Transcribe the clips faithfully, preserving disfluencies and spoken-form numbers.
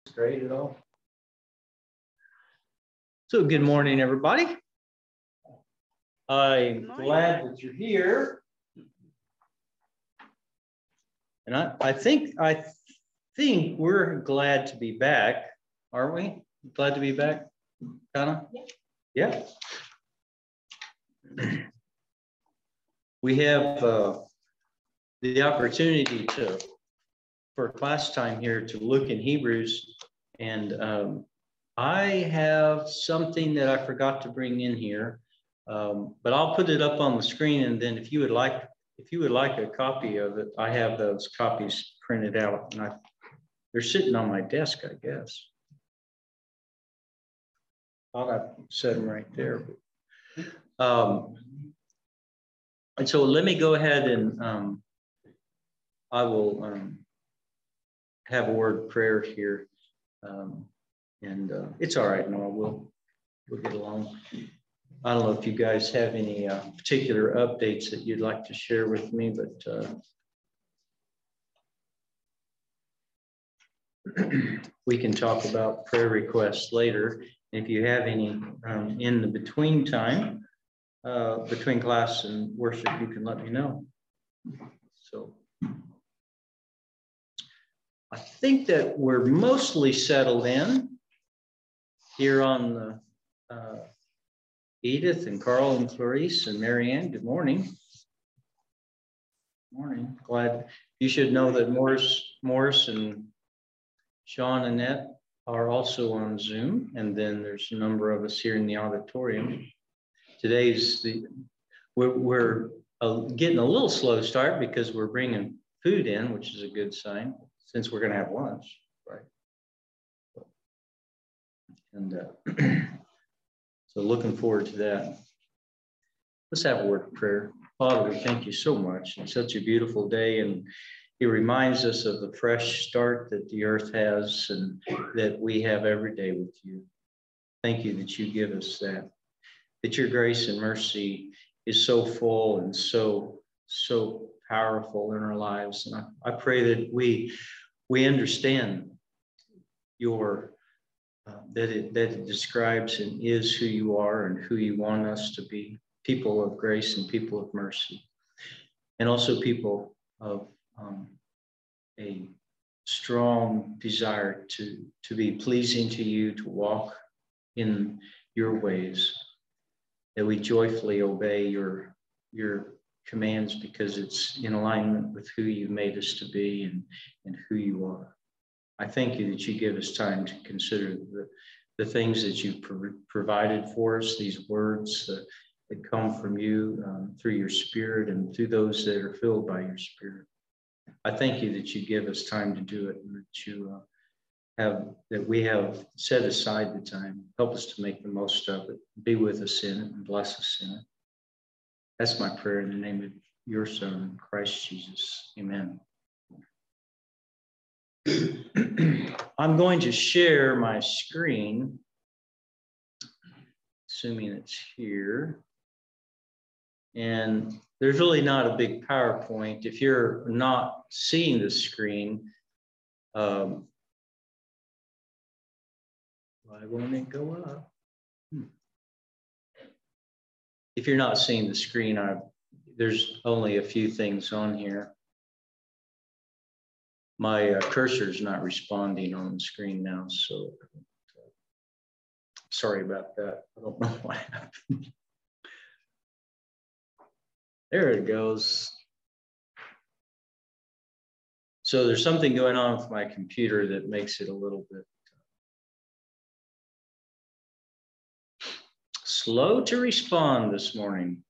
Great at all. So good morning, everybody. I'm morning. Glad that you're here. And I, I think I think we're glad to be back, aren't we? Glad to be back, Donna? Yeah. yeah. We have uh, the opportunity to, for class time here, to look in Hebrews, and um, I have something that I forgot to bring in here, um, but I'll put it up on the screen, and then if you would like, if you would like a copy of it, I have those copies printed out, and I, they're sitting on my desk, I guess. I'll have set them right there. Um, and so let me go ahead and um, I will um, have a word of prayer here. Um, and uh, it's all right, Noah, we'll, we'll get along. I don't know if you guys have any uh, particular updates that you'd like to share with me, but uh, we can talk about prayer requests later. If you have any um, in the between time, uh, between class and worship, you can let me know. So I think that we're mostly settled in here on the uh, Edith and Carl and Clarice and Marianne. Good morning. Morning. Glad you should know that Morris, Morris and Sean and Annette are also on Zoom, and then there's a number of us here in the auditorium. Today's the we're, we're uh, getting a little slow start because we're bringing food in, which is a good sign since we're going to have lunch, right? And uh, so looking forward to that. Let's have a word of prayer. Father, we thank you so much. It's such a beautiful day, and it reminds us of the fresh start that the earth has and that we have every day with you. Thank you that you give us that, that your grace and mercy is so full and so, so powerful in our lives. And I, I pray that we, we understand your, uh, that, it, that it describes and is who you are and who you want us to be, people of grace and people of mercy, and also people of um, a strong desire to, to be pleasing to you, to walk in your ways, that we joyfully obey your, your commands because it's in alignment with who you've made us to be and, and who you are. I thank you that you give us time to consider the, the things that you've pro provided for us, these words uh, that come from you um, through your Spirit and through those that are filled by your Spirit. I thank you that you give us time to do it, and that you uh, have, that we have set aside the time. Help us to make the most of it. Be with us in it and bless us in it. That's my prayer in the name of your Son, Christ Jesus. Amen. I'm going to share my screen, assuming it's here. And there's really not a big PowerPoint. If you're not seeing the screen, um, why won't it go up? Hmm. If you're not seeing the screen, I, there's only a few things on here. My uh, cursor is not responding on the screen now, so uh, sorry about that. I don't know what happened. There it goes. So there's something going on with my computer that makes it a little bit slow to respond this morning.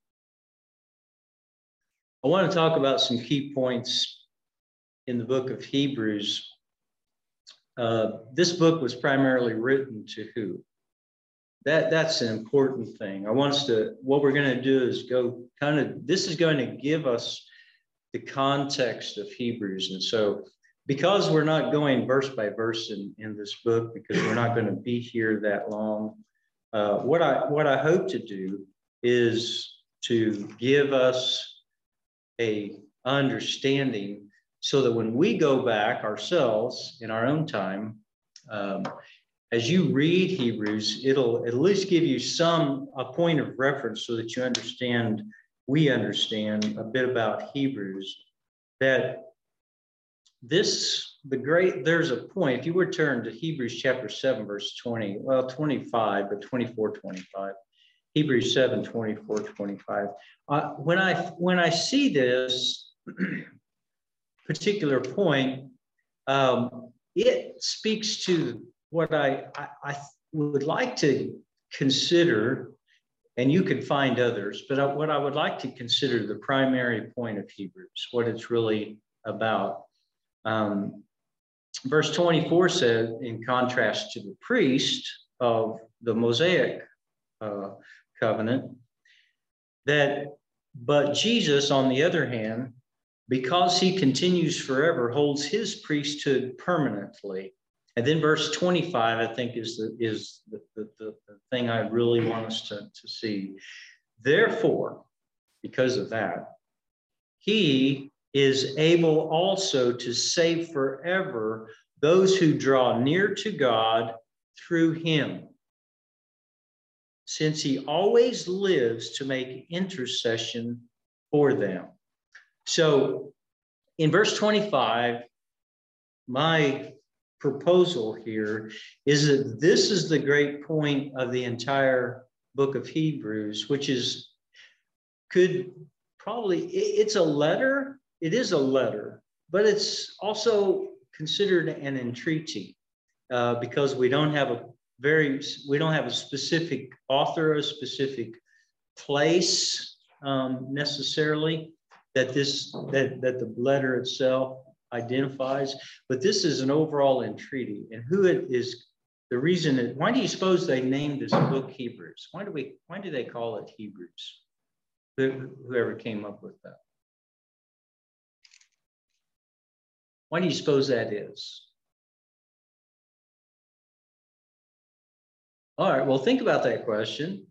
I want to talk about some key points in the book of Hebrews. Uh, this book was primarily written to who? That, that's an important thing. I want us to, what we're going to do is go kind of, this is going to give us the context of Hebrews. And so because we're not going verse by verse in, in this book, because we're not going to be here that long, uh, what I, what I hope to do is to give us a understanding so that when we go back ourselves in our own time Um, as you read Hebrews, it'll at least give you some, a point of reference so that you understand, we understand a bit about Hebrews, that this, the great, there's a point, if you were to turn to Hebrews chapter seven, verse twenty, well, twenty-five, but twenty-four, twenty-five, Hebrews seven, twenty-four, twenty-five. Uh, when I, when I see this particular point, um, it speaks to what I, I, I would like to consider, and you could find others, but I, what I would like to consider the primary point of Hebrews, what it's really about. Um, verse twenty-four said, in contrast to the priest of the Mosaic uh, covenant, that, but Jesus, on the other hand, because he continues forever, holds his priesthood permanently. And then verse twenty-five, I think, is the, is the, the, the, the thing I really want us to, to see. Therefore, because of that, he is able also to save forever those who draw near to God through him, since he always lives to make intercession for them. So in verse twenty-five, my proposal here is that this is the great point of the entire book of Hebrews, which is, could probably, it's a letter. It is a letter, but it's also considered an entreaty uh, because we don't have a very, we don't have a specific author, a specific place um, necessarily that this, that, that the letter itself identifies, but this is an overall entreaty. And who it is, the reason it, why do you suppose they named this book Hebrews? Why do we, why do they call it Hebrews? Whoever came up with that. Why do you suppose that is? All right, well, think about that question,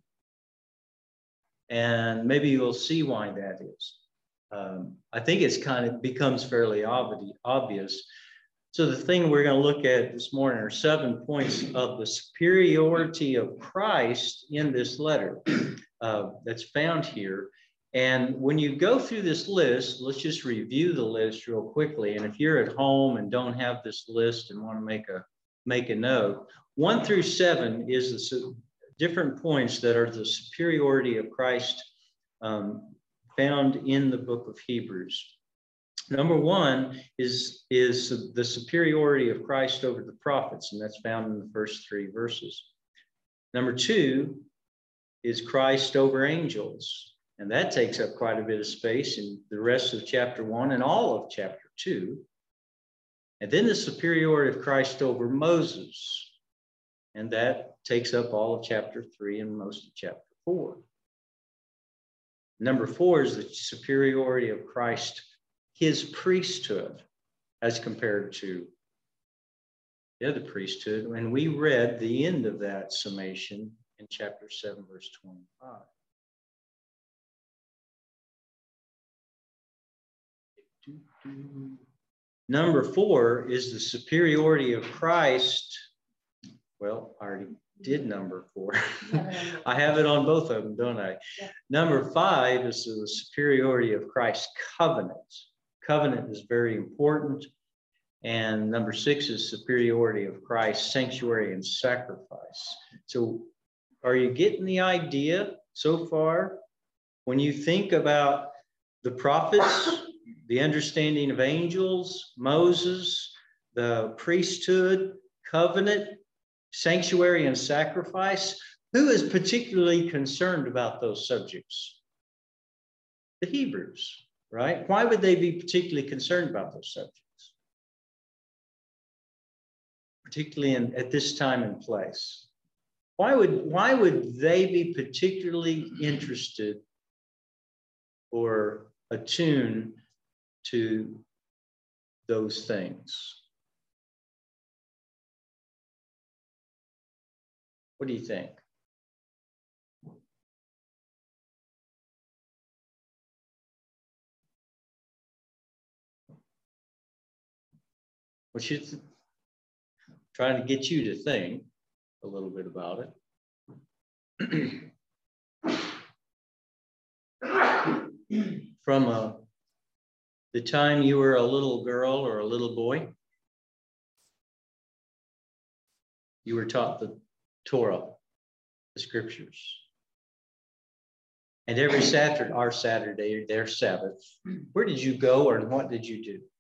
and maybe you'll see why that is. Um, I think it's kind of becomes fairly obvious. So the thing we're going to look at this morning are seven points of the superiority of Christ in this letter uh, that's found here. And when you go through this list, let's just review the list real quickly. And if you're at home and don't have this list and want to make a make a note, one through seven is the different points that are the superiority of Christ um, found in the book of Hebrews. Number one is, is the superiority of Christ over the prophets, and that's found in the first three verses. Number two is Christ over angels. And that takes up quite a bit of space in the rest of chapter one and all of chapter two. And then the superiority of Christ over Moses. And that takes up all of chapter three and most of chapter four. Number four is the superiority of Christ, his priesthood, as compared to the other priesthood. And we read the end of that summation in chapter seven, verse twenty-five. Number four is the superiority of Christ. Well, I already did number four. I have it on both of them, don't I? Yeah. Number five is the superiority of Christ's covenant. Covenant is very important. And number six is superiority of Christ's sanctuary and sacrifice. So are you getting the idea so far? When you think about the prophets, the understanding of angels, Moses, the priesthood, covenant, sanctuary, and sacrifice, who is particularly concerned about those subjects? The Hebrews, right? Why would they be particularly concerned about those subjects? Particularly in, at this time and place. Why would, why would they be particularly interested or attuned to those things? What do you think? What you th- trying to get you to think a little bit about it. From a, the time you were a little girl or a little boy, you were taught the Torah, the scriptures. And every Saturday, our Saturday, their Sabbath, where did you go or what did you do?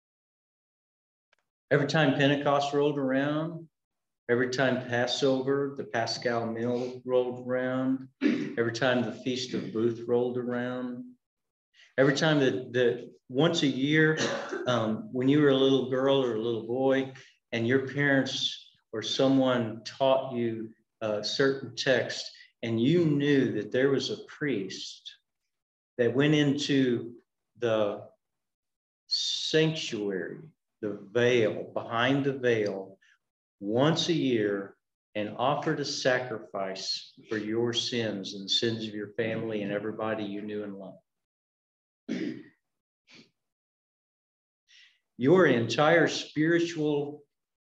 Every time Pentecost rolled around, every time Passover, the Paschal meal rolled around, every time the Feast of Booth rolled around, every time that, that once a year, um, when you were a little girl or a little boy, and your parents or someone taught you a certain text, and you knew that there was a priest that went into the sanctuary, the veil, behind the veil, once a year and offered a sacrifice for your sins and the sins of your family and everybody you knew and loved. Your entire spiritual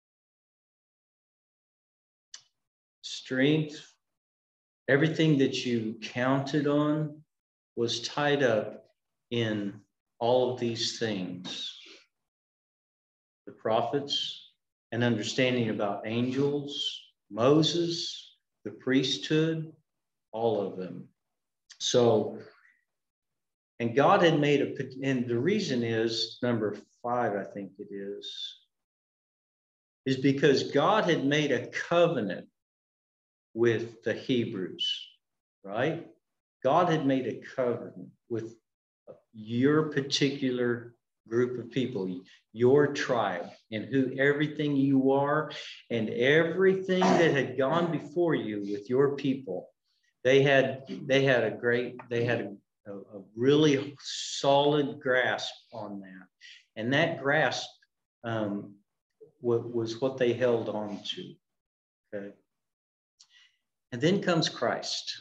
strength, everything that you counted on was tied up in all of these things. The prophets, an understanding about angels, Moses, the priesthood, all of them. So, and God had made a, and the reason is, number five, I think it is, is because God had made a covenant with the Hebrews, right? God had made a covenant with your particular group of people, your tribe, and who everything you are, and everything that had gone before you with your people. They had they had a great, they had a, a really solid grasp on that. And that grasp um, was what they held on to. Okay. And then comes Christ.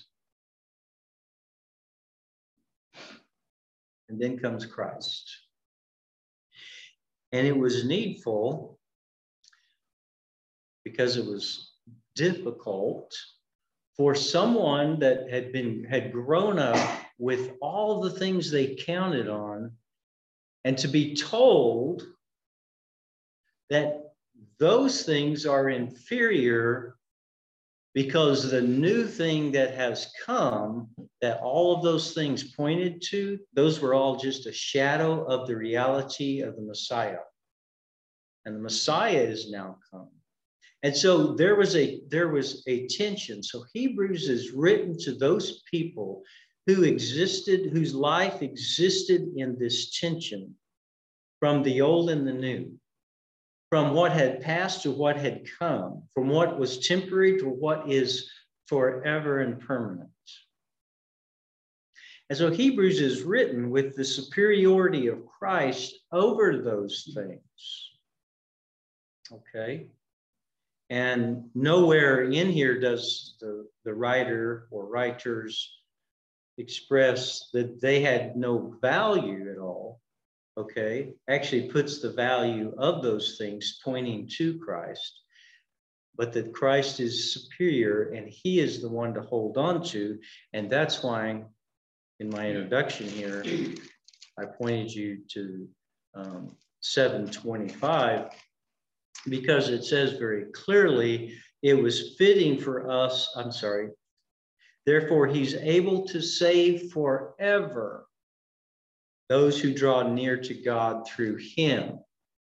And then comes Christ. And it was needful because it was difficult for someone that had been had grown up with all the things they counted on, and to be told that those things are inferior because the new thing that has come, that all of those things pointed to, those were all just a shadow of the reality of the Messiah. And the Messiah is now come. And so there was a there was a tension. So Hebrews is written to those people who existed, whose life existed in this tension from the old and the new, from what had passed to what had come, from what was temporary to what is forever and permanent. And so Hebrews is written with the superiority of Christ over those things. Okay? And nowhere in here does the, the writer or writers express that they had no value at all. Okay, actually puts the value of those things pointing to Christ, but that Christ is superior and he is the one to hold on to. And that's why in my introduction here, I pointed you to um, seven twenty-five, because it says very clearly, it was fitting for us, I'm sorry, therefore he's able to save forever those who draw near to God through him,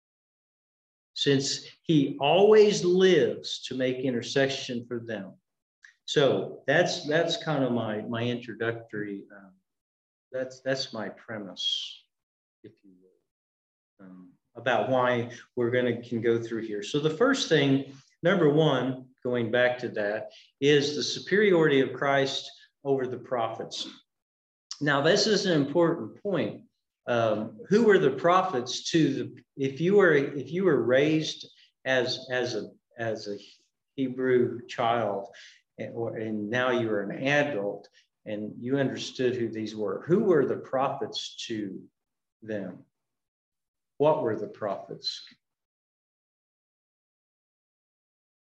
since he always lives to make intercession for them. So that's that's kind of my my introductory. Um, that's that's my premise, if you will, um, about why we're going to can go through here. So the first thing, number one, going back to that, is the superiority of Christ over the prophets. Now, this is an important point. Um, who were the prophets to the? If you were if you were raised as as a as a Hebrew child, and, or and now you are an adult and you understood who these were, who were the prophets to them? What were the prophets?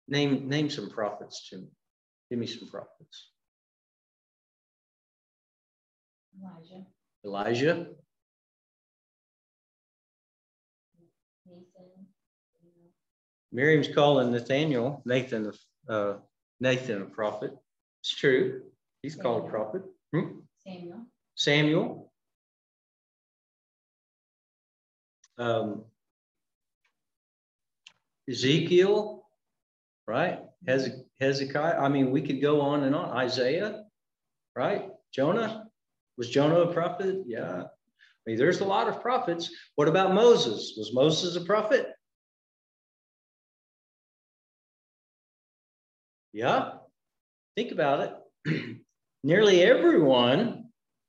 Name, name some prophets to me. Give me some prophets. Elijah. Elijah. Nathan. Miriam's calling Nathaniel, Nathan, uh, Nathan a prophet. It's true. He's Samuel. called a prophet. Hmm? Samuel. Samuel. Um, Ezekiel, right? Hez- Hezekiah. I mean, we could go on and on. Isaiah, right? Jonah. Was Jonah a prophet? Yeah. I mean, there's a lot of prophets. What about Moses? Was Moses a prophet? Yeah. Think about it. Nearly everyone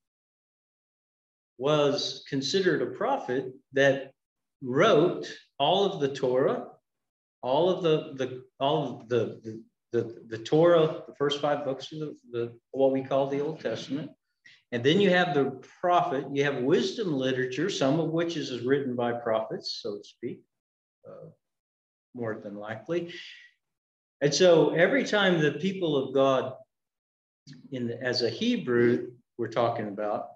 was considered a prophet that wrote all of the Torah, all of the the all of the the, the, the Torah, the first five books of the, the what we call the Old Testament. And then you have the prophet, you have wisdom literature, some of which is written by prophets, so to speak, uh, more than likely. And so every time the people of God, in the, as a Hebrew, we're talking about,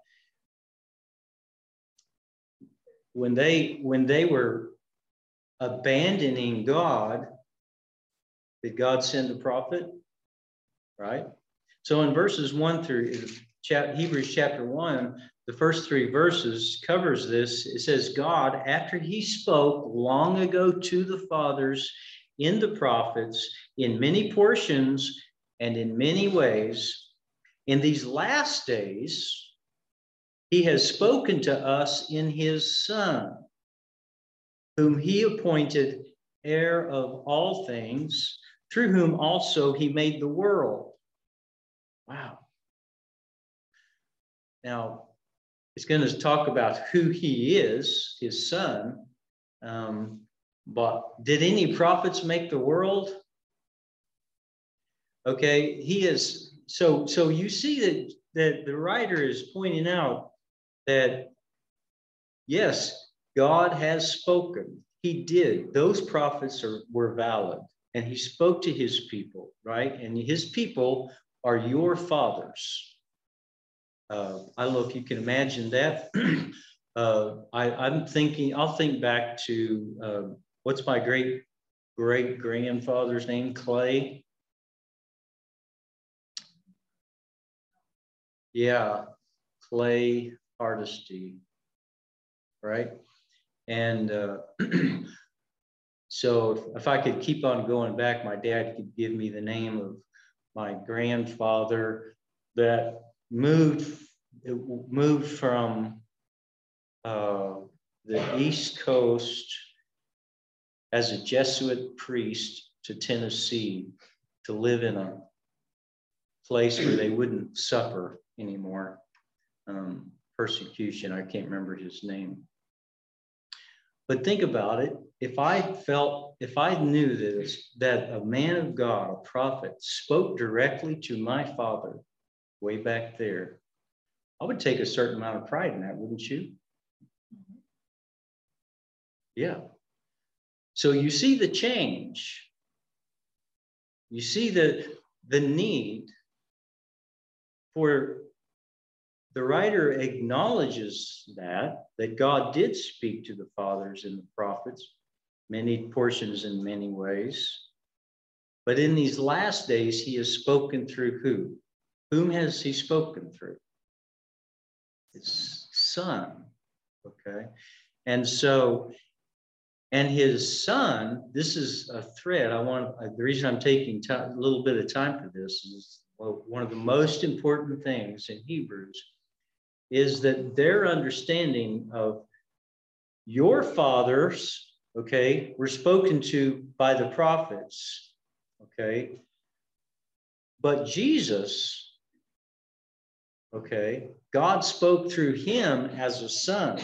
when they when they were abandoning God, did God send a prophet? Right? So in verses one through Hebrews chapter one, the first three verses covers this. It says, God, after he spoke long ago to the fathers in the prophets, in many portions and in many ways, in these last days, he has spoken to us in his Son, whom he appointed heir of all things, through whom also he made the world. Wow. Now, it's going to talk about who he is, his Son. Um, but did any prophets make the world? Okay, he is. So, so you see that, that the writer is pointing out that, yes, God has spoken. He did. Those prophets are, were valid. And he spoke to his people, right? And his people are your fathers. Uh, I don't know if you can imagine that. uh, I, I'm thinking, I'll think back to, uh, what's my great great grandfather's name? Clay. Yeah, Clay Hardesty, right? And uh, so if, if I could keep on going back, my dad could give me the name of my grandfather that moved moved from uh, the East Coast as a Jesuit priest to Tennessee to live in a place where they wouldn't suffer anymore um, persecution. I can't remember his name. But think about it. If I felt, if I knew this, that a man of God, a prophet, spoke directly to my father way back there, I would take a certain amount of pride in that, wouldn't you? Yeah. So you see the change. You see the, the need for, the writer acknowledges that, that God did speak to the fathers and the prophets, many portions in many ways. But in these last days, he has spoken through who? Whom has he spoken through? His Son, okay? And so, and his Son, this is a thread. I want, the reason I'm taking time, a little bit of time for this is, well, one of the most important things in Hebrews is that their understanding of your fathers, okay, were spoken to by the prophets, okay? But Jesus, okay, God spoke through him as a son.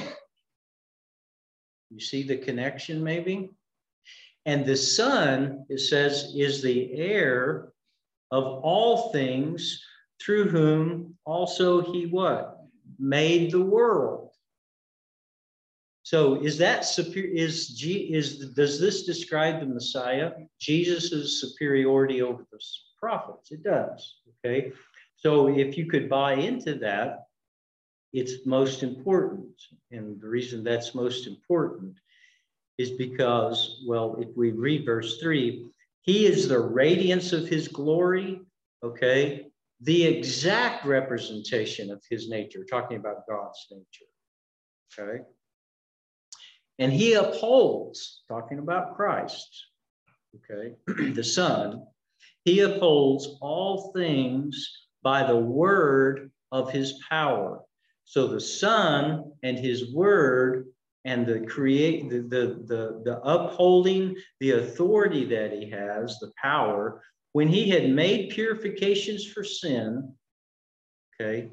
You see the connection maybe? And the Son, it says, is the heir of all things, through whom also he what? Made the world. So is that superior? Is G is does this describe the Messiah? Jesus's superiority over the prophets? It does. Okay. So if you could buy into that, it's most important. And the reason that's most important is because, well, if we read verse three, he is the radiance of his glory, okay? The exact representation of his nature, talking about God's nature, okay? And he upholds, talking about Christ, okay, the Son, he upholds all things by the word of his power. So the Son and his word and the create the, the, the, the upholding, the authority that he has, the power, when he had made purifications for sin, okay,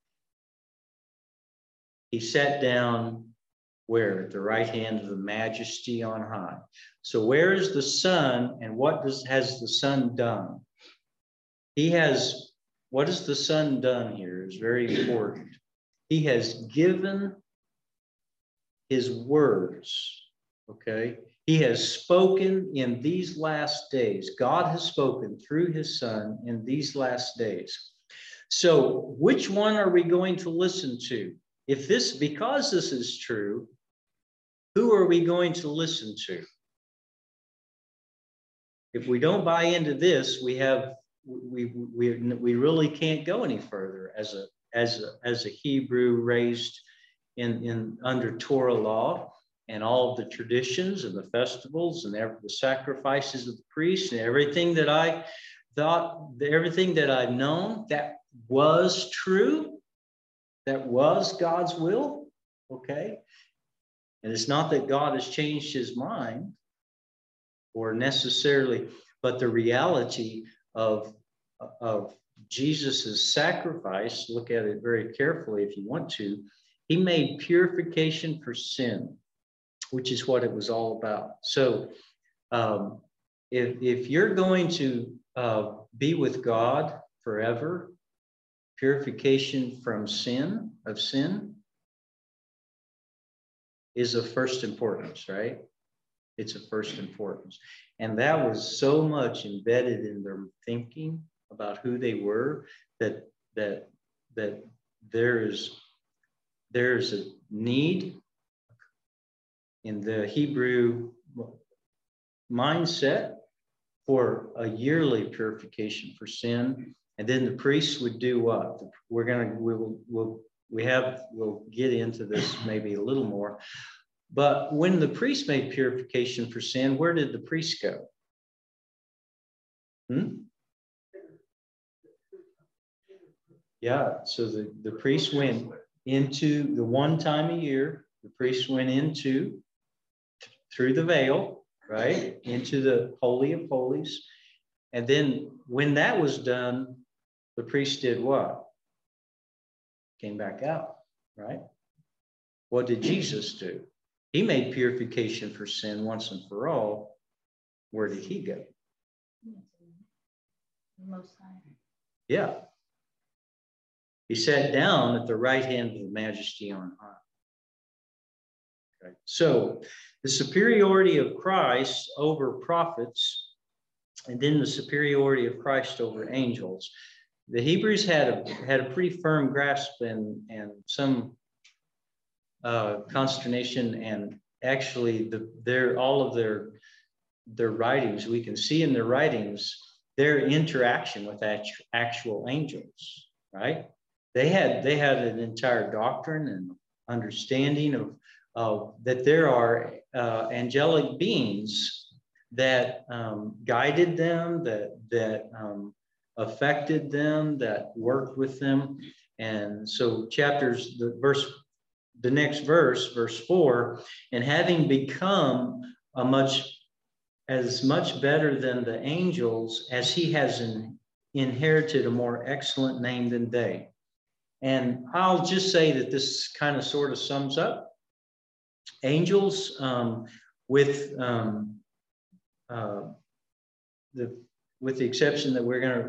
he sat down where? At the right hand of the majesty on high. So where is the Son, and what does has the Son done? He has, what has the Son done here is very important. He has given his words, okay? He has spoken in these last days. God has spoken through his Son in these last days. So which one are we going to listen to? If this, because this is true, who are we going to listen to? If we don't buy into this, we have, we, we, we really can't go any further as a, as a, as a Hebrew raised in, in under Torah law, and all of the traditions and the festivals and the sacrifices of the priests and everything that I thought, everything that I've known that was true, that was God's will, okay? And it's not that God has changed his mind or necessarily, but the reality of, of Jesus's sacrifice, look at it very carefully if you want to, he made purification for sin, which is what it was all about. So um, if, if you're going to uh, be with God forever, purification from sin, of sin, is of first importance, right? It's of first importance. And that was so much embedded in their thinking about who they were, that, that, that there is, there's a need in the Hebrew mindset for a yearly purification for sin. And then the priests would do what? We're gonna, we will, we'll, we have, we'll get into this maybe a little more. But when the priest made purification for sin, where did the priest go? Hmm? Yeah, so the, the priest went into the one time a year, the priest went into, through the veil, right, into the Holy of Holies. And then when that was done, the priest did what? Came back out, right? What did Jesus do? He made purification for sin once and for all. Where did he go? Most High. Yeah. He sat down at the right hand of the majesty on high. Okay. So the superiority of Christ over prophets, and then the superiority of Christ over angels. The Hebrews had a, had a pretty firm grasp and, and some uh, consternation, and actually the, their, all of their, their writings, we can see in their writings, their interaction with actual, actual angels, right? They had, they had an entire doctrine and understanding of, of that there are uh, angelic beings that um, guided them, that, that um, affected them, that worked with them. And so chapters, the verse, the next verse, verse four, and having become a much, as much better than the angels, as he has in, inherited a more excellent name than they. And I'll just say that this kind of sort of sums up angels, um, with um, uh, the with the exception that we're going to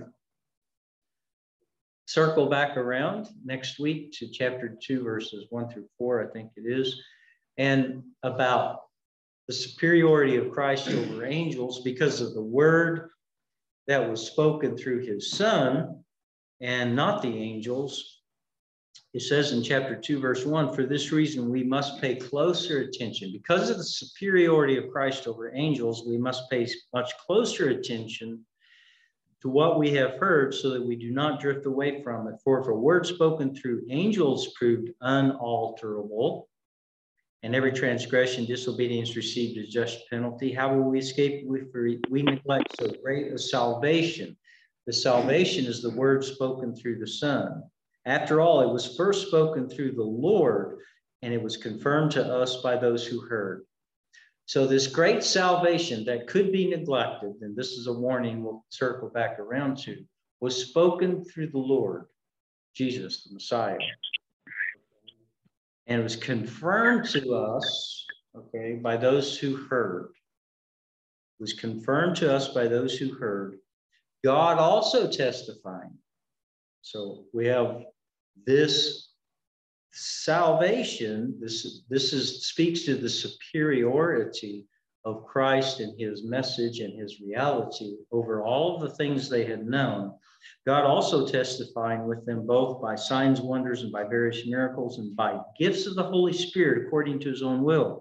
circle back around next week to chapter two, verses one through four, I think it is. and about the superiority of Christ over angels because of the word that was spoken through his son and not the angels. It says in chapter two, verse one, for this reason, we must pay closer attention. Because of the superiority of Christ over angels, we must pay much closer attention to what we have heard so that we do not drift away from it. For if a word spoken through angels proved unalterable, and every transgression, disobedience received a just penalty, how will we escape if we neglect so great a salvation? The salvation is the word spoken through the Son. After all, it was first spoken through the Lord, and it was confirmed to us by those who heard. So this great salvation that could be neglected, and this is a warning we'll circle back around to, was spoken through the Lord, Jesus, the Messiah. And it was confirmed to us, okay, by those who heard. It was confirmed to us by those who heard. God also testifying. So we have this salvation. This, this is speaks to the superiority of Christ and his message and his reality over all of the things they had known. God also testifying with them both by signs, wonders, and by various miracles and by gifts of the Holy Spirit according to his own will.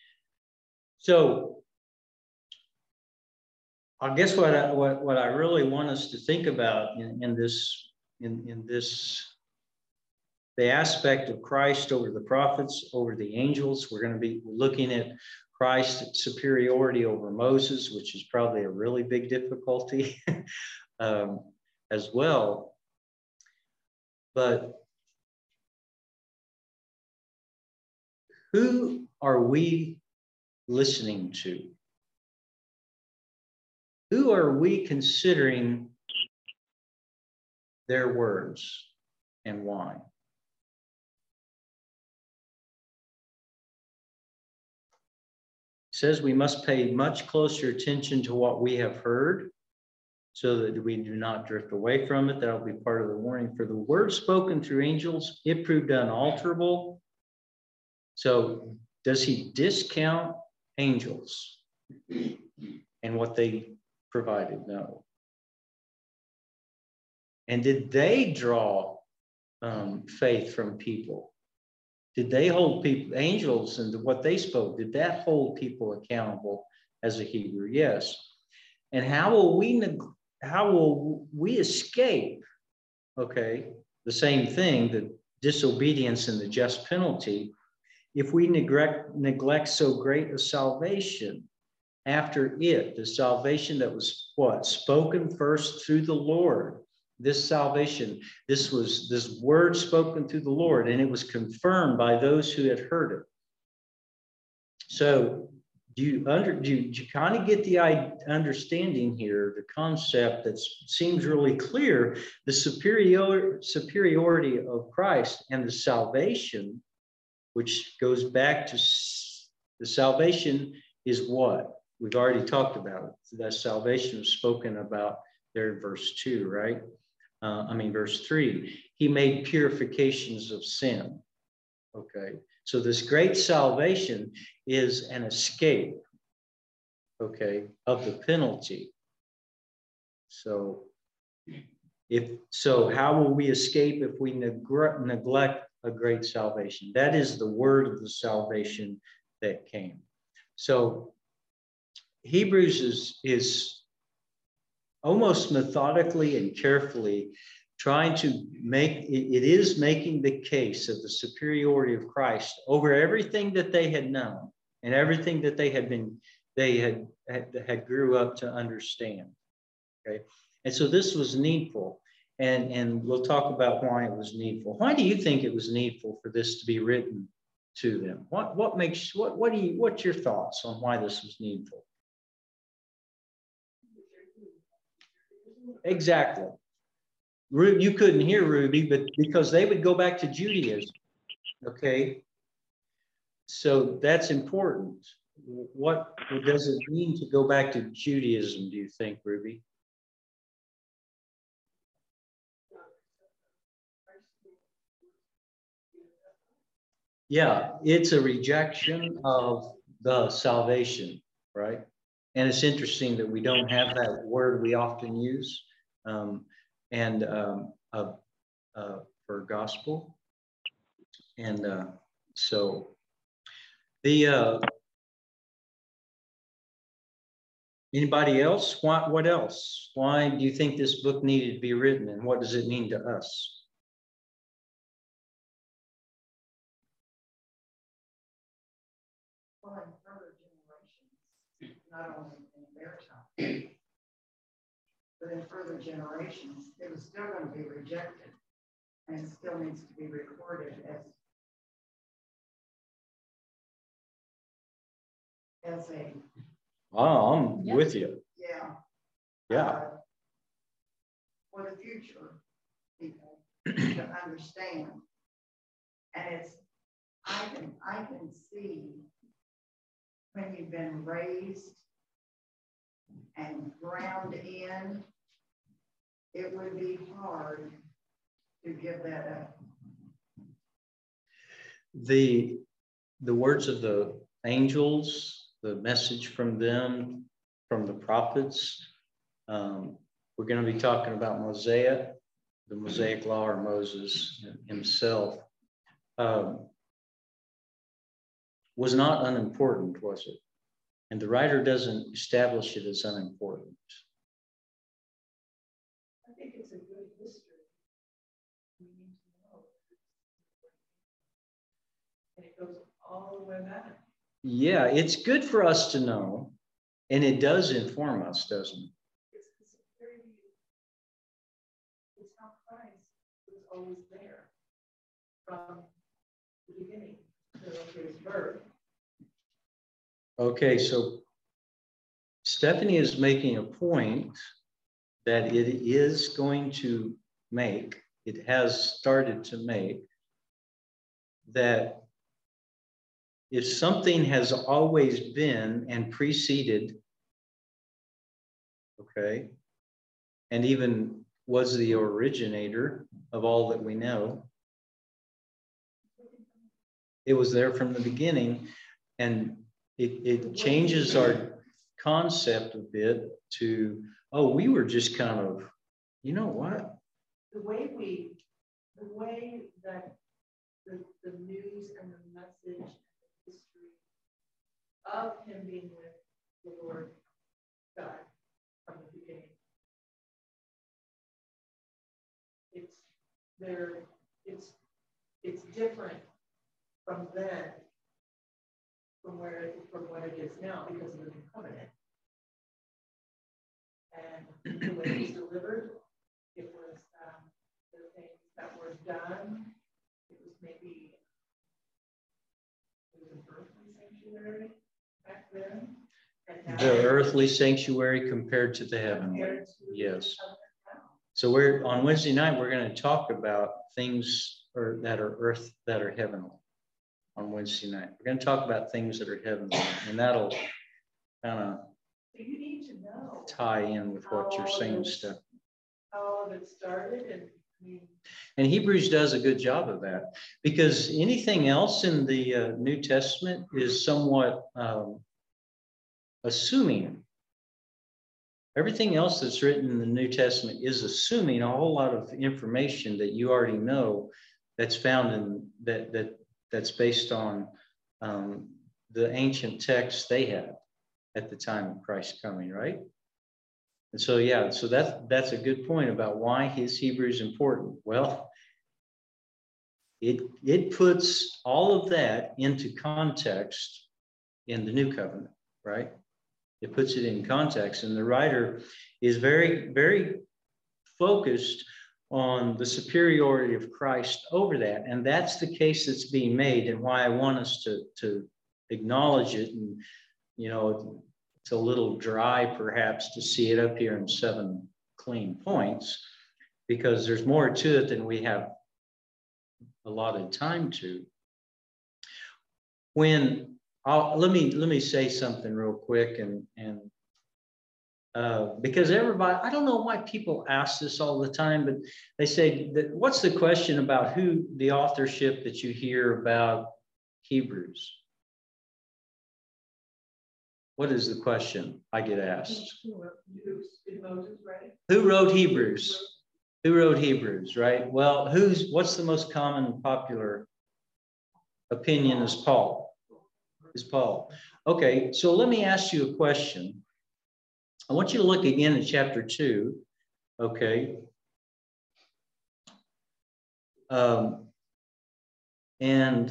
So I guess what I, what, what I really want us to think about in, in this in, in this the aspect of Christ over the prophets, over the angels. We're going to be looking at Christ's superiority over Moses, which is probably a really big difficulty um, as well. But who are we listening to? Who are we considering their words and why? It says we must pay much closer attention to what we have heard so that we do not drift away from it. That'll be part of the warning. For the word spoken through angels, it proved unalterable. So does he discount angels and what they provided? No. And did they draw um, faith from people? Did they hold people, angels, and what they spoke, did that hold people accountable as a Hebrew? Yes. And how will we, how will we escape, okay, the same thing, the disobedience and the just penalty, if we neglect, neglect so great a salvation after it, the salvation that was what? Spoken first through the Lord. This salvation, this was this word spoken through the Lord, and it was confirmed by those who had heard it. So do you, under, do you, do you kind of get the understanding here, the concept that seems really clear, the superior, superiority of Christ and the salvation, which goes back to the salvation is what? We've already talked about it. That salvation was spoken about there in verse two, right? Uh, I mean, verse three, he made purifications of sin. Okay, so this great salvation is an escape, okay, of the penalty. So, if so, how will we escape if we neglect, neglect a great salvation? That is the word of the salvation that came. So, Hebrews is is almost methodically and carefully trying to make, it, it is making the case of the superiority of Christ over everything that they had known and everything that they had been, they had, had, had grew up to understand, okay? And so this was needful, and, and we'll talk about why it was needful. Why do you think it was needful for this to be written to them? What, what makes, what, what do you, what's your thoughts on why this was needful? Exactly. You couldn't hear Ruby, but because they would go back to Judaism, okay? So that's important. What, what does it mean to go back to Judaism, do you think, Ruby? Yeah, it's a rejection of the salvation, right? And it's interesting that we don't have that word we often use, um, and um, uh, uh, for gospel. And uh, so the uh, anybody else? What what else? Why do you think this book needed to be written, and what does it mean to us? Well, in further generations, not only in their time, but in further generations, it was still going to be rejected, and it still needs to be recorded as as a. Oh, I'm yep. with you. Yeah. Yeah. Uh, for the future people to understand, and it's I can I can see when you've been raised and ground in, it would be hard to give that up. The the words of the angels, the message from them, from the prophets. Um, we're going to be talking about Mosaic, the Mosaic Law, or Moses himself. Um, was not unimportant, was it? And the writer doesn't establish it as unimportant. I think it's a good history. We need to know. And it goes all the way back. Yeah, it's good for us to know, and it does inform us, doesn't it? It's, it's, very, it's how Christ was always there from the beginning to his birth. Okay, so Stephanie is making a point that it is going to make, it has started to make, that if something has always been and preceded, okay, and even was the originator of all that we know, it was there from the beginning, and it, it changes our concept a bit to, oh, we were just kind of, you know what? The way we, the way that the, the news and the message and the history of him being with the Lord God from the beginning, it's there, it's it's different from then, from where it, from what it is now because of the new covenant. And the way it was delivered, it was um, the things that were done. It was maybe it was an earthly sanctuary back then. And now the earthly sanctuary compared to the heavenly. To yes. The so we're on Wednesday night. We're going to talk about things or that are earth that are heavenly. On Wednesday night, we're going to talk about things that are heavenly, and that'll kind of so you need to know tie in with what you're saying, Steph. How all of it started, and I mean, and Hebrews does a good job of that, because anything else in the uh, New Testament is somewhat um, assuming. Everything else that's written in the New Testament is assuming a whole lot of information that you already know, that's found in that that that's based on um, the ancient texts they had at the time of Christ's coming, right? And so, yeah, so that's, that's a good point about why his Hebrew is important. Well, it, it puts all of that into context in the New Covenant, right? It puts it in context, and the writer is very, very focused on the superiority of Christ over that. And that's the case that's being made, and why I want us to, to acknowledge it. And, you know, it's a little dry perhaps to see it up here in seven clean points, because there's more to it than we have allotted time to. When I'll, let me let me say something real quick, and and Uh, because everybody, I don't know why people ask this all the time, but they say that what's the question about who the authorship that you hear about Hebrews? What is the question I get asked? Who wrote Hebrews? Who wrote Hebrews, right? Well, who's what's the most common popular opinion is Paul. Is Paul. Okay, so let me ask you a question. I want you to look again at chapter two, okay? Um, and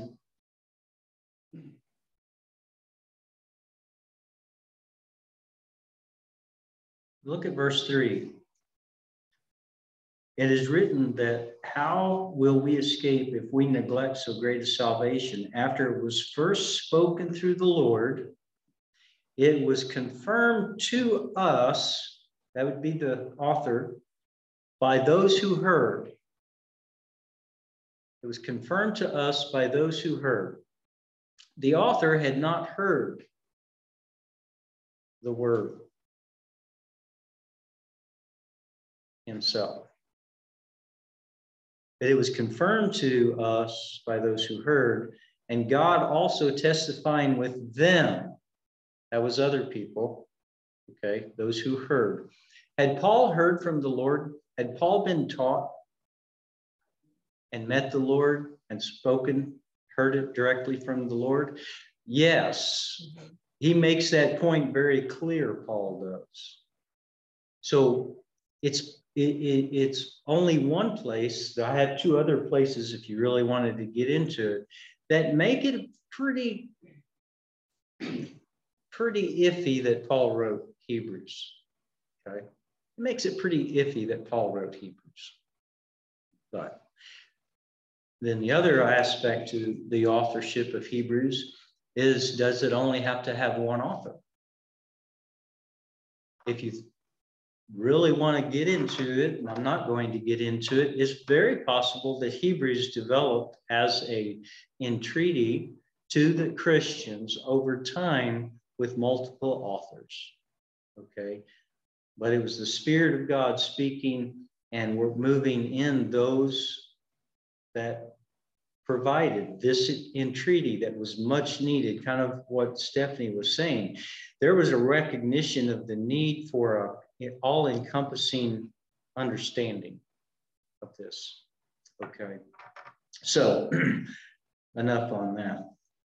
look at verse three. It is written that how will we escape if we neglect so great a salvation? After it was first spoken through the Lord, it was confirmed to us, that would be the author, by those who heard. It was confirmed to us by those who heard. The author had not heard the word himself. But it was confirmed to us by those who heard, and God also testifying with them. That was other people, okay, those who heard. Had Paul heard from the Lord? Had Paul been taught and met the Lord and spoken, heard it directly from the Lord? Yes, he makes that point very clear, Paul does. So it's It, it, it's only one place. I have two other places, if you really wanted to get into it, that make it pretty, pretty iffy that Paul wrote Hebrews. Okay, it makes it pretty iffy that Paul wrote Hebrews. But then the other aspect to the authorship of Hebrews is, does it only have to have one author? If you really want to get into it, and I'm not going to get into it, it's very possible that Hebrews developed as a entreaty to the Christians over time with multiple authors, okay? But it was the Spirit of God speaking, and we're moving in those that provided this entreaty that was much needed, kind of what Stephanie was saying. There was a recognition of the need for a all-encompassing understanding of this. Okay, so enough on that.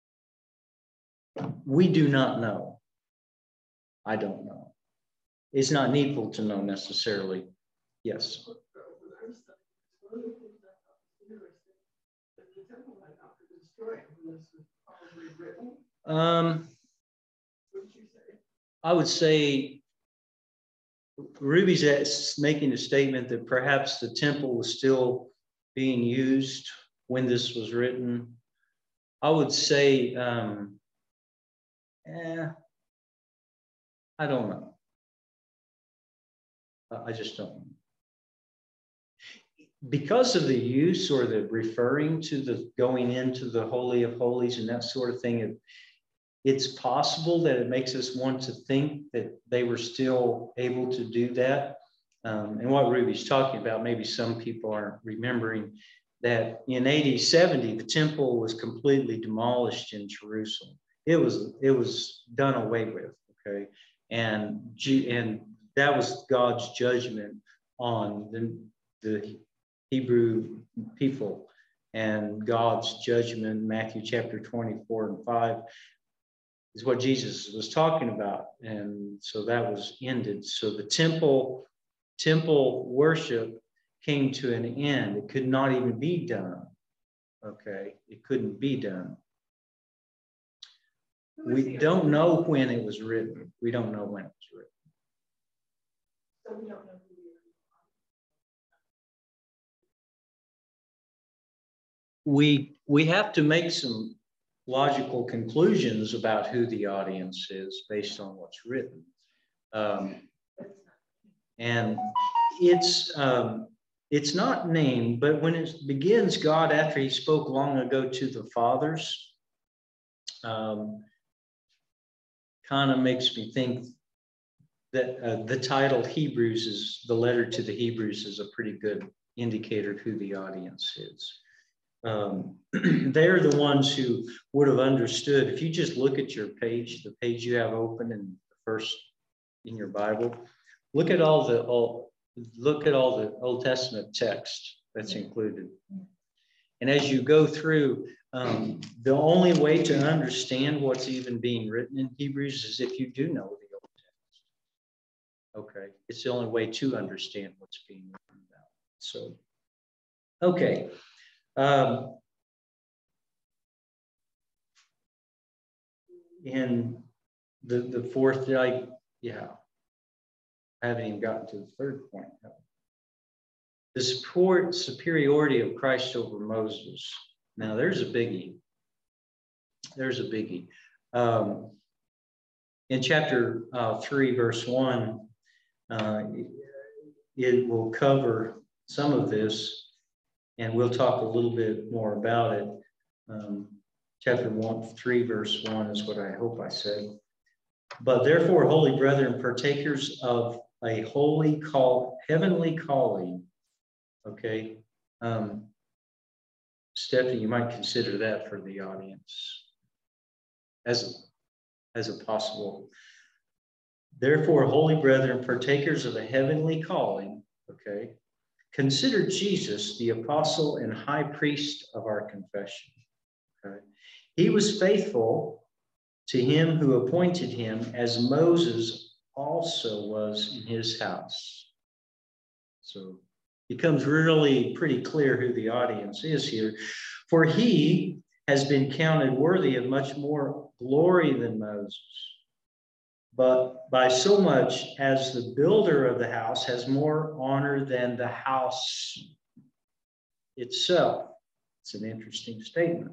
We do not know. I don't know. It's not needful to know necessarily. Yes. Um, I would say Ruby's making a statement that perhaps the temple was still being used when this was written. I would say, um, eh, I don't know. I just don't know. Because of the use or the referring to the going into the Holy of Holies and that sort of thing, it, it's possible that it makes us want to think that they were still able to do that. Um, and what Ruby's talking about, maybe some people aren't remembering that in A D seventy, the temple was completely demolished in Jerusalem. It was, it was done away with, okay? And, and that was God's judgment on the, the Hebrew people, and God's judgment, Matthew chapter twenty-four and five, is what Jesus was talking about. And so that was ended. So the temple, temple worship came to an end. It could not even be done. Okay, it couldn't be done. We don't know when it was written. We don't know when it was written. So we don't know. We, we have to make some logical conclusions about who the audience is based on what's written. Um, and it's, um, it's not named, but when it begins, God, after he spoke long ago to the fathers, um, kind of makes me think that uh, the title Hebrews is, the letter to the Hebrews is a pretty good indicator of who the audience is. um, they're the ones who would have understood. If you just look at your page, the page you have open in the first in your Bible, look at all the all, look at all the Old Testament text that's included. And as you go through, um, the only way to understand what's even being written in Hebrews is if you do know the Old Text. Okay, it's the only way to understand what's being written about. So, okay. Um, in the, the fourth, I, yeah, I haven't even gotten to the third point. The support, superiority of Christ over Moses. Now, there's a biggie. There's a biggie. Um, in chapter uh, three, verse one, uh, it will cover some of this, and we'll talk a little bit more about it. Um, chapter one, three, verse one is what I hope I said. But therefore, holy brethren, partakers of a holy call, heavenly calling. Okay. Um, Stephanie, you might consider that for the audience as, as a possible. Therefore, holy brethren, partakers of a heavenly calling, okay, consider Jesus the apostle and high priest of our confession. Okay. He was faithful to him who appointed him, as Moses also was in his house. So it becomes really pretty clear who the audience is here. For he has been counted worthy of much more glory than Moses, but by so much as the builder of the house has more honor than the house itself. It's an interesting statement.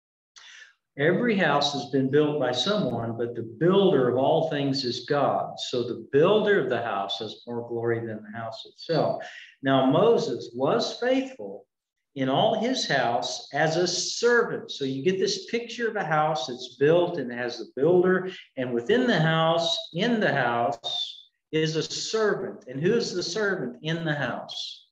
Every house has been built by someone, but the builder of all things is God. So the builder of the house has more glory than the house itself. Now, Moses was faithful in all his house as a servant. So you get this picture of a house that's built and has the builder, and within the house, in the house, is a servant. And who's the servant in the house?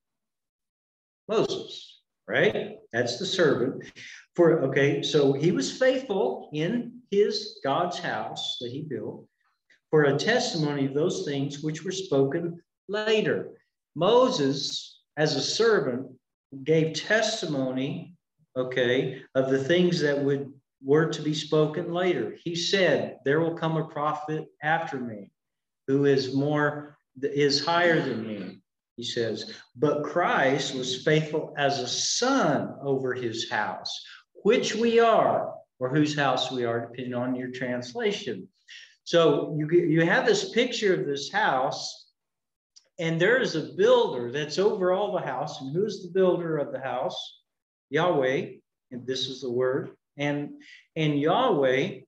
Moses, right? That's the servant. For, okay, so he was faithful in his God's house that he built for a testimony of those things which were spoken later. Moses, as a servant, gave testimony, okay, of the things that would were to be spoken later. He said, there will come a prophet after me who is more, is higher than me. He says, but Christ was faithful as a son over his house, which we are, or whose house we are, depending on your translation. So you, you have this picture of this house, and there is a builder that's over all the house. And who's the builder of the house? Yahweh, and this is the word. And, and Yahweh,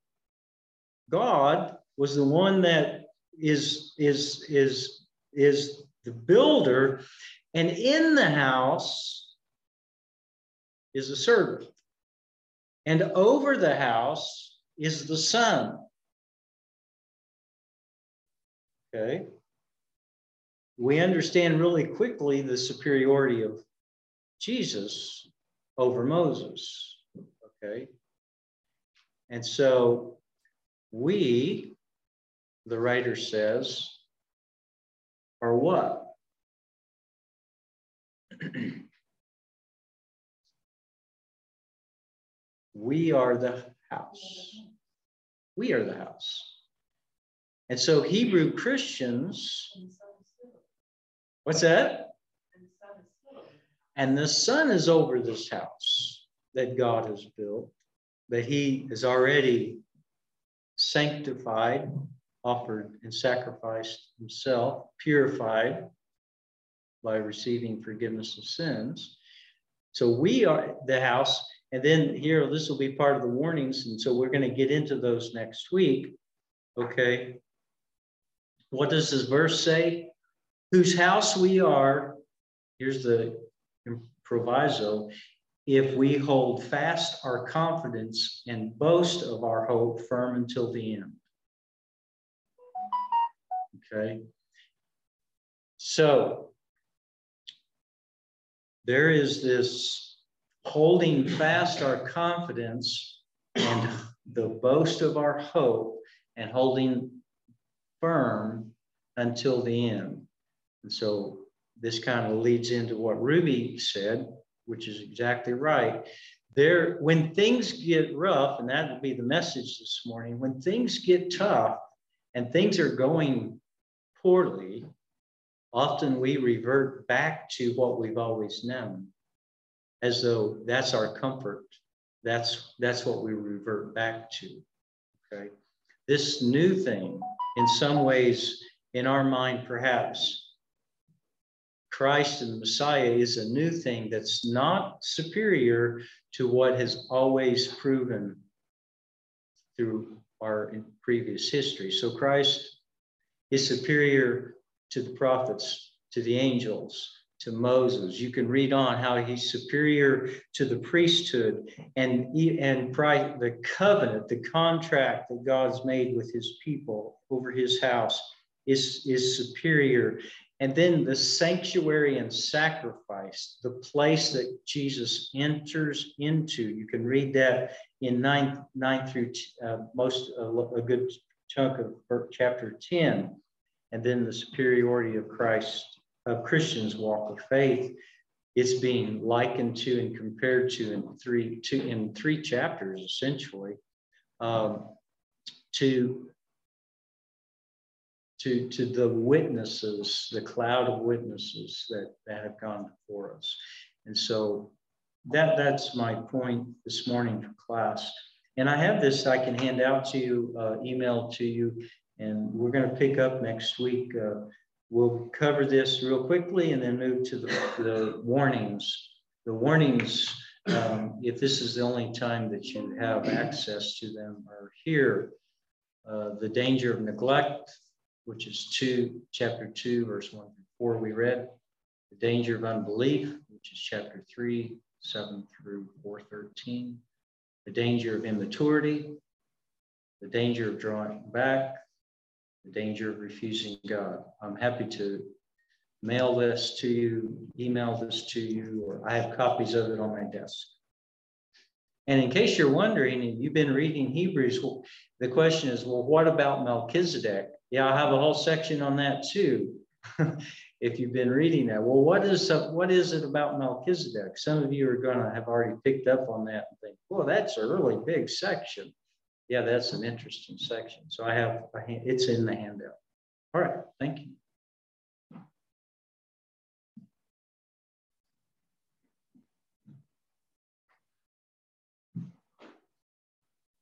God, was the one that is, is, is, is the builder. And in the house is a servant. And over the house is the Son. Okay. We understand really quickly the superiority of Jesus over Moses. Okay. And so we, the writer says, are what? We are the house. We are the house. And so Hebrew Christians, what's that? And the Son is over this house that God has built, that he has already sanctified, offered, and sacrificed himself, purified by receiving forgiveness of sins. So we are the house. And then here, this will be part of the warnings. And so we're going to get into those next week. Okay. What does this verse say? Whose house we are, here's the proviso, if we hold fast our confidence and boast of our hope firm until the end. Okay. So there is this holding fast our confidence and the boast of our hope, and holding firm until the end. And so this kind of leads into what Ruby said, which is exactly right. There, when things get rough, and that will be the message this morning, when things get tough and things are going poorly, often we revert back to what we've always known, as though that's our comfort. That's, that's what we revert back to, okay? This new thing, in some ways, in our mind, perhaps, Christ and the Messiah is a new thing that's not superior to what has always proven through our previous history. So Christ is superior to the prophets, to the angels, to Moses. You can read on how he's superior to the priesthood and, and the covenant, the contract that God's made with his people over his house is, is superior. And then the sanctuary and sacrifice, the place that Jesus enters into. You can read that in nine, nine through uh, most, uh, a good chunk of chapter ten. And then the superiority of Christ, of Christians' walk of faith, it's being likened to and compared to in three, two, in three chapters, essentially, um, to To, to the witnesses, the cloud of witnesses that, that have gone before us. And so that, that's my point this morning for class. And I have this I can hand out to you, uh, email to you, and we're going to pick up next week. Uh, we'll cover this real quickly and then move to the, the warnings. The warnings, um, if this is the only time that you have access to them, are here. Uh, the danger of neglect, which is two, chapter two, verse one through four, we read. The danger of unbelief, which is chapter three, seven through four thirteen. The danger of immaturity, the danger of drawing back, the danger of refusing God. I'm happy to mail this to you, email this to you, or I have copies of it on my desk. And in case you're wondering, if you've been reading Hebrews, well, the question is, well, what about Melchizedek? Yeah, I have a whole section on that too, if you've been reading that. Well, what is, uh, what is it about Melchizedek? Some of you are going to have already picked up on that and think, well, that's a really big section. Yeah, that's an interesting section. So I have, it's in the handout. All right, thank you.